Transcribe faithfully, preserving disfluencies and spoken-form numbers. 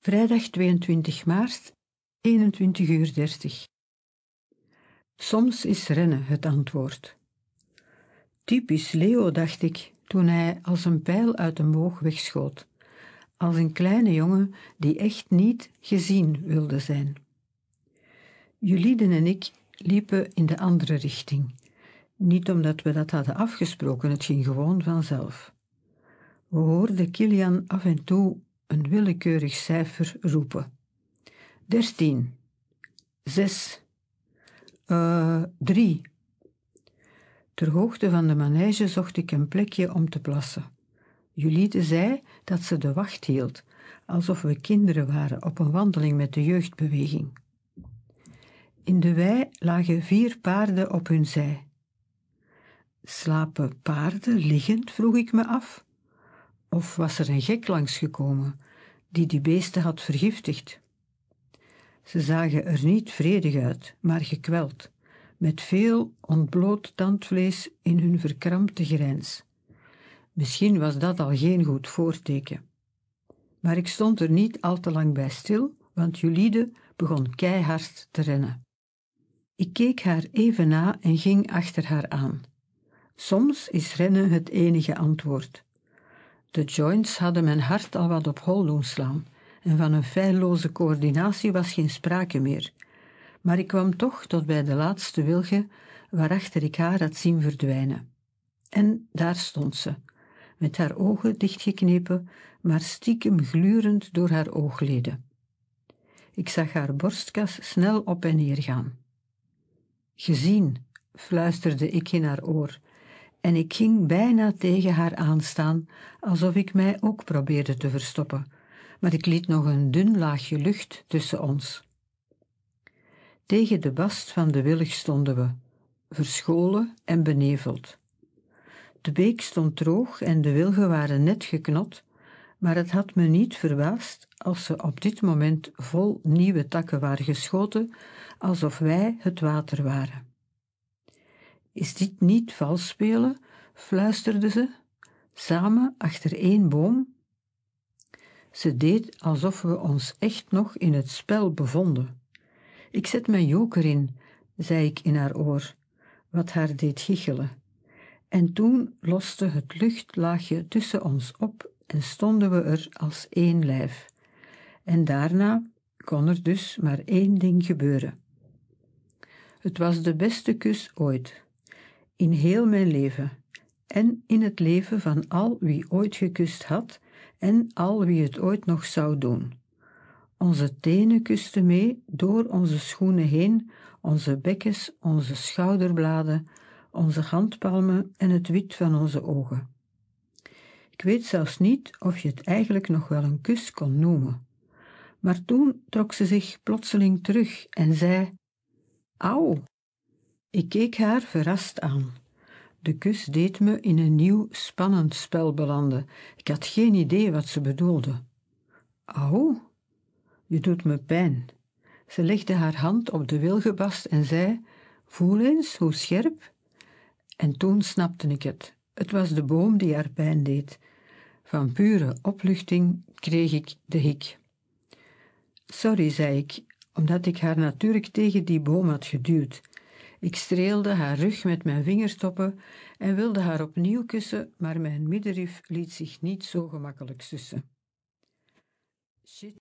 Vrijdag tweeëntwintig maart, eenentwintig uur dertig. Soms is rennen het antwoord. Typisch Leo, dacht ik, toen hij als een pijl uit een boog wegschoot. Als een kleine jongen die echt niet gezien wilde zijn. Juliden en ik liepen in de andere richting. Niet omdat we dat hadden afgesproken, het ging gewoon vanzelf. We hoorden Kilian af en toe een willekeurig cijfer roepen. Dertien. Zes. Uh, drie. Ter hoogte van de manege zocht ik een plekje om te plassen. Julide zei dat ze de wacht hield, alsof we kinderen waren op een wandeling met de jeugdbeweging. In de wei lagen vier paarden op hun zij. Slapen paarden liggend, vroeg ik me af? Of was er een gek langsgekomen die die beesten had vergiftigd? Ze zagen er niet vredig uit, maar gekweld, met veel ontbloot tandvlees in hun verkrampte grijns. Misschien was dat al geen goed voorteken. Maar ik stond er niet al te lang bij stil, want Julide begon keihard te rennen. Ik keek haar even na en ging achter haar aan. Soms is rennen het enige antwoord. De joints hadden mijn hart al wat op hol doen slaan en van een feilloze coördinatie was geen sprake meer. Maar ik kwam toch tot bij de laatste wilge waarachter ik haar had zien verdwijnen. En daar stond ze, met haar ogen dichtgeknepen, maar stiekem glurend door haar oogleden. Ik zag haar borstkas snel op en neer gaan. Gezien, fluisterde ik in haar oor, en ik ging bijna tegen haar aanstaan, alsof ik mij ook probeerde te verstoppen, maar ik liet nog een dun laagje lucht tussen ons. Tegen de bast van de wilg stonden we, verscholen en beneveld. De beek stond droog en de wilgen waren net geknot, maar het had me niet verbaasd als ze op dit moment vol nieuwe takken waren geschoten, alsof wij het water waren. Is dit niet vals spelen? Fluisterde ze, samen achter één boom. Ze deed alsof we ons echt nog in het spel bevonden. Ik zet mijn joker in, zei ik in haar oor, wat haar deed giechelen. En toen loste het luchtlaagje tussen ons op en stonden we er als één lijf. En daarna kon er dus maar één ding gebeuren. Het was de beste kus ooit, in heel mijn leven, en in het leven van al wie ooit gekust had en al wie het ooit nog zou doen. Onze tenen kusten mee door onze schoenen heen, onze bekkens, onze schouderbladen, onze handpalmen en het wit van onze ogen. Ik weet zelfs niet of je het eigenlijk nog wel een kus kon noemen. Maar toen trok ze zich plotseling terug en zei: Auw! Ik keek haar verrast aan. De kus deed me in een nieuw, spannend spel belanden. Ik had geen idee wat ze bedoelde. Auw! Je doet me pijn. Ze legde haar hand op de wilgebast en zei: Voel eens hoe scherp. En toen snapte ik het. Het was de boom die haar pijn deed. Van pure opluchting kreeg ik de hik. Sorry, zei ik, omdat ik haar natuurlijk tegen die boom had geduwd. Ik streelde haar rug met mijn vingertoppen en wilde haar opnieuw kussen, maar mijn middenrif liet zich niet zo gemakkelijk sussen. Shit.